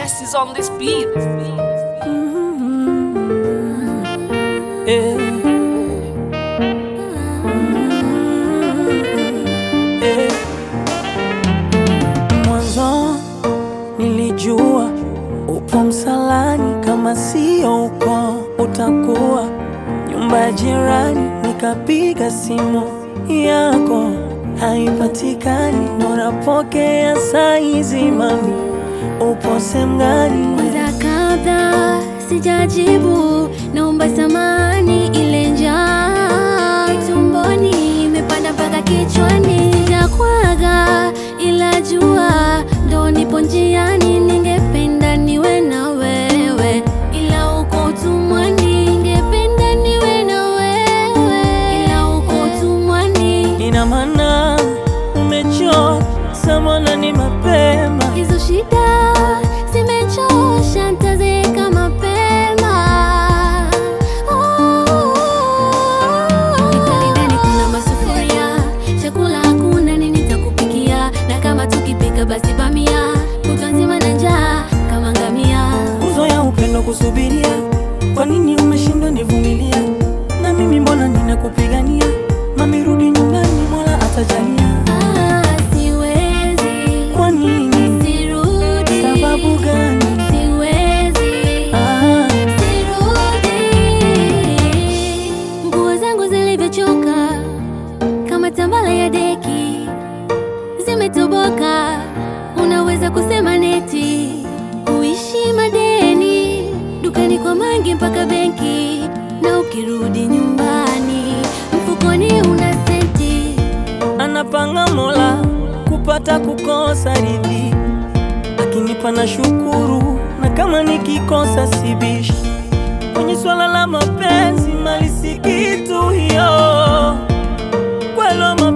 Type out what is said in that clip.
Yes, is on this beat. Eh, eh. Mwanzo nilijua upo msalani, kama sio uko utakuwa nyumba ya jirani. Nikapiga simu yako haipatikani, unapokea saizi mami, upo sehemu gani? Kwanza kabla sijajibu, naomba samahani, ile njaa tumboni imepanda mpaka kichwani. Sijakwaga ila jua ndo nipo njiani, ningependa niwe na wewe ila uko utumwani. Ningependa niwe na wewe ila uko utumwani. Ina maana umechoka samana, ni mapema. Hizo shida zimechosha, nitazeeka mapema. Ndani kuna masufuria, chakula hakuna, nini nitakupikia? Na kama tukipika basi bamia, kutwa nzima na njaa kama ngamia. Uzoea upendo kusubiria, kwa nini umeshindwa nivumilia? Na mimi mbona ninakupigania? Mami rudi nyumbani, Mola atajalia. Siwezi. Kwa nini? Sirudi. Sababu gani? Siwezi. Sirudi. Nguo zangu zilivyochoka kama tambala ya deki zimetoboka, unaweza kusema neti. Kuishi madeni, dukani kwa mangi mpaka benki, na ukirudi nyumbani mfukoni una senti. Anapanga Mola kupata kukosa ridhi, akinipa na shukuru, na kama nikikosa sibishi. Kwenye swala la mapenzi mali si kitu hiyo, kwelo